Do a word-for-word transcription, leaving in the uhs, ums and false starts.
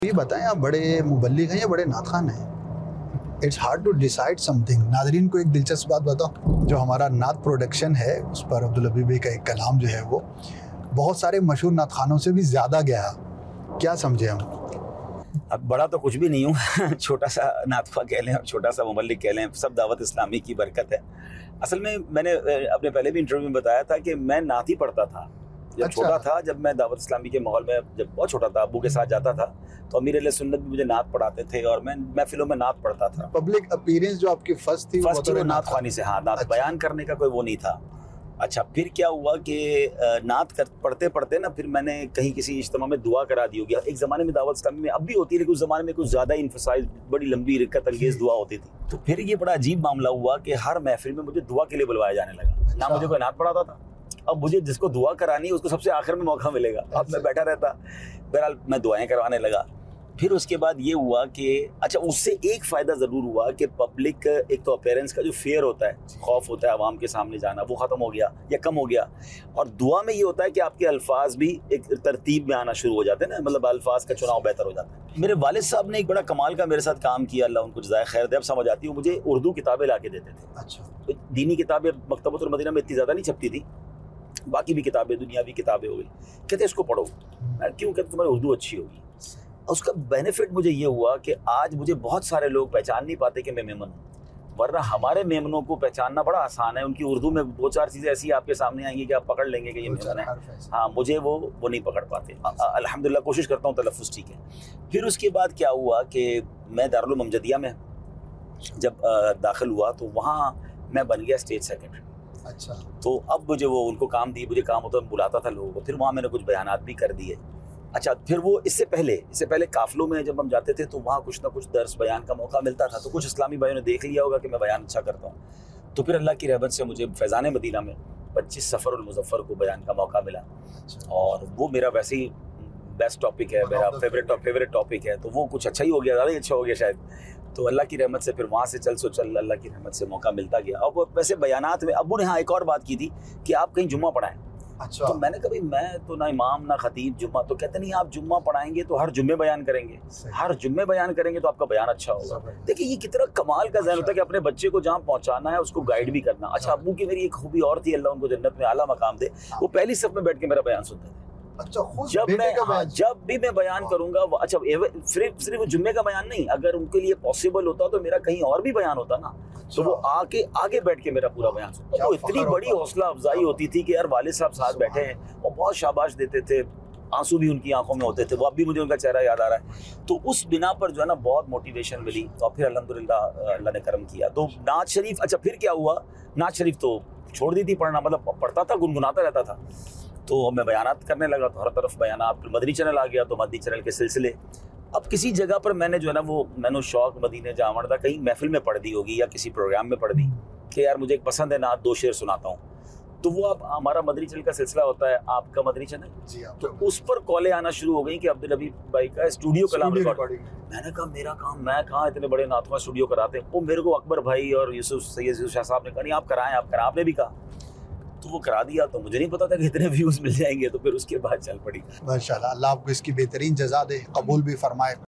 ये बताएं, आप बड़े मुबल्लिग हैं या बड़े नात-ख़ान हैं? It's hard to decide something. नाज़रीन को एक दिलचस्प बात बताऊं, जो हमारा नात प्रोडक्शन है उस पर अब्दुल हबीब भाई का एक कलाम जो है वो बहुत सारे मशहूर नात खानों से भी ज़्यादा गया। क्या समझे हम? अब बड़ा तो कुछ भी नहीं हूँ छोटा सा नातख़्वाह कह लें, छोटा सा मुबल्लिग कह लें, सब दावत इस्लामी की बरकत है। असल में मैंने अपने पहले भी इंटरव्यू में बताया था कि मैं नात ही पढ़ता था जब अच्छा। छोटा था। जब मैं दावत इस्लामी के माहौल में जब बहुत छोटा था, अब्बू के साथ जाता था तो अमीर अहले सुन्नत भी मुझे नात पढ़ाते थे और मैं महफिलों में नात पढ़ता था। पब्लिक अपीयरेंस जो आपकी फर्स्ट थी फर्स्ट वो नात ख़्वानी से, हाँ, नात अच्छा। बयान करने का कोई वो नहीं था। अच्छा, फिर क्या हुआ कि नात कर पढ़ते पढ़ते ना फिर मैंने कहीं किसी इज्तिमा में दुआ करा दी होगी। एक ज़माने में दावत इस्लामी में अब भी होती है, लेकिन उस ज़माने में कुछ ज़्यादा इन्फसाइज, बड़ी लंबी रिक्कत अंगेज़ दुआ होती थी। तो फिर ये बड़ा अजीब मामला हुआ कि हर महफिल में मुझे दुआ के लिए बुलवाया जाने लगा। ना मुझे कोई नात पढ़ाता था, अब मुझे जिसको दुआ करानी है उसको सबसे आखिर में मौका मिलेगा। अब मैं बैठा रहता, बहरहाल मैं दुआएं करवाने लगा। फिर उसके बाद ये हुआ कि अच्छा, उससे एक फ़ायदा ज़रूर हुआ कि पब्लिक, एक तो अपीयरेंस का जो फेयर होता है, खौफ होता है आवाम के सामने जाना, वो ख़त्म हो गया या कम हो गया। और दुआ में ये होता है कि आपके अल्फाज भी एक तरतीब में आना शुरू हो जाते हैं ना, मतलब अल्फाज का चुनाव बेहतर हो जाता है। मेरे वालिद साहब ने एक बड़ा कमाल का मेरे साथ काम किया, अल्लाह उनको जज़ाए खैर दे। अब समझ आती है, मुझे उर्दू किताबें ला के देते थे। अच्छा। तो दीनी किताबें मकतबतुल मदीना में इतनी ज़्यादा नहीं छपती थी, बाकी भी किताबें, दुनियावी किताबें हो गई। कहते इसको पढ़ो। मैं क्यों? कहते तुम्हारी उर्दू अच्छी होगी। उसका बेनिफिट मुझे ये हुआ कि आज मुझे बहुत सारे लोग पहचान नहीं पाते कि मैं मेमन हूँ, वरना हमारे मेमनों को पहचानना बड़ा आसान है। उनकी उर्दू में दो चार चीज़ें ऐसी आपके सामने आएंगी कि आप पकड़ लेंगे कि ये मेमन है। हाँ, मुझे वो वो नहीं पकड़ पाते। अल्हम्दुलिल्लाह कोशिश करता हूँ, तलफ़्फ़ुज़ ठीक है। फिर उसके बाद क्या हुआ कि मैं दारुल अमजदिया में जब दाखिल हुआ तो वहाँ मैं बन गया स्टेज सेक्रेटरी। अच्छा। तो अब मुझे वो उनको काम दिए, मुझे काम होता है, बुलाता था लोगों को। फिर वहाँ मैंने कुछ बयानात भी कर दिए। अच्छा, फिर वो इससे पहले इससे पहले काफिलों में जब हम जाते थे तो वहाँ कुछ ना कुछ दर्स बयान का मौका मिलता था। तो कुछ इस्लामी भाइयों ने देख लिया होगा कि मैं बयान अच्छा करता हूँ, तो फिर अल्लाह की रहमत से मुझे फैज़ान मदीना में पच्चीस सफ़र उल मुज़फ़्फ़र को बयान का मौका मिला। और वो मेरा वैसे ही बेस्ट टॉपिक है, मेरा फेवरेट फेवरेट टॉपिक है। तो वो कुछ अच्छा ही हो गया, ज़्यादा ही अच्छा हो गया शायद। तो अल्लाह की रहमत से फिर वहाँ से चल सो चल अल्लाह की रहमत से मौका मिलता गया। अब वैसे बयानात में अब्बू ने हाँ एक और बात की थी कि आप कहीं जुम्मा पढ़ाएं। अच्छा। तो मैंने कभी, मैं तो ना इमाम ना खतीब जुम्मा, तो कहते नहीं आप जुम्मा पढ़ाएंगे तो हर जुम्मे बयान करेंगे, हर जुम्मे बयान करेंगे तो आपका बयान अच्छा होगा। देखिए ये कितना कमाल का ज़हन होता है कि अपने बच्चे को जहाँ पहुँचाना है उसको गाइड भी करना। अच्छा, अब्बू की मेरी एक खूबी और थी, अल्लाह उनको जन्नत में आला मकाम दे, वो पहली सफ में बैठ के मेरा बयान सुनते थे। अच्छा, खुद जब बेटे मैं का हाँ, जब भी मैं बयान करूंगा, अच्छा सिर्फ सिर्फ जुम्मे का बयान नहीं, अगर उनके लिए पॉसिबल होता तो मेरा कहीं और भी बयान होता ना, तो वो आके आगे बैठ के मेरा पूरा बयान सुनता। तो इतनी बड़ी हौसला अफजाई होती थी कि यार वालिद साहब साथ बैठे हैं और बहुत शाबाश देते थे, आंसू भी उनकी आंखों में होते थे। वो अब भी मुझे उनका चेहरा याद आ रहा है। तो उस बिना पर जो है ना बहुत मोटिवेशन मिली और फिर अल्हम्दुलिल्लाह अल्लाह ने करम किया। तो नात शरीफ, अच्छा फिर क्या हुआ, नात शरीफ तो छोड़ दी थी पढ़ना, मतलब पढ़ता था, गुनगुनाता रहता था। तो मैं बयानात करने लगा तो हर तरफ बयानात। फिर मदनी चैनल आ गया तो मदनी चैनल के सिलसिले। अब किसी जगह पर मैंने जो है ना वो मैंने शौक मदीने जावण था, कहीं महफिल में पढ़ दी होगी या किसी प्रोग्राम में पढ़ दी कि यार मुझे एक पसंद है नात, दो शेर सुनाता हूँ। तो वो अब हमारा मदनी चैनल का सिलसिला होता है, आपका मदनी चैनल जी, तो उस पर कॉलें आना शुरू हो गई कि अब्दुल हबीब भाई का स्टूडियो कलाम रिकॉर्डिंग। मैंने कहा मेरा काम, मैं कहाँ इतने बड़े नातवा स्टूडियो कराते हैं। वो मेरे को अकबर भाई और यूसुफ सैयद यूसुफ शाह साहब ने कहा नहीं आप कराएं, आप कराएं। आपने भी कहा तो वो करा दिया। तो मुझे नहीं पता था कि इतने व्यूज मिल जाएंगे, तो फिर उसके बाद चल पड़ी। माशाल्लाह, अल्लाह आपको इसकी बेहतरीन जज़ा दे, कबूल भी फरमाए।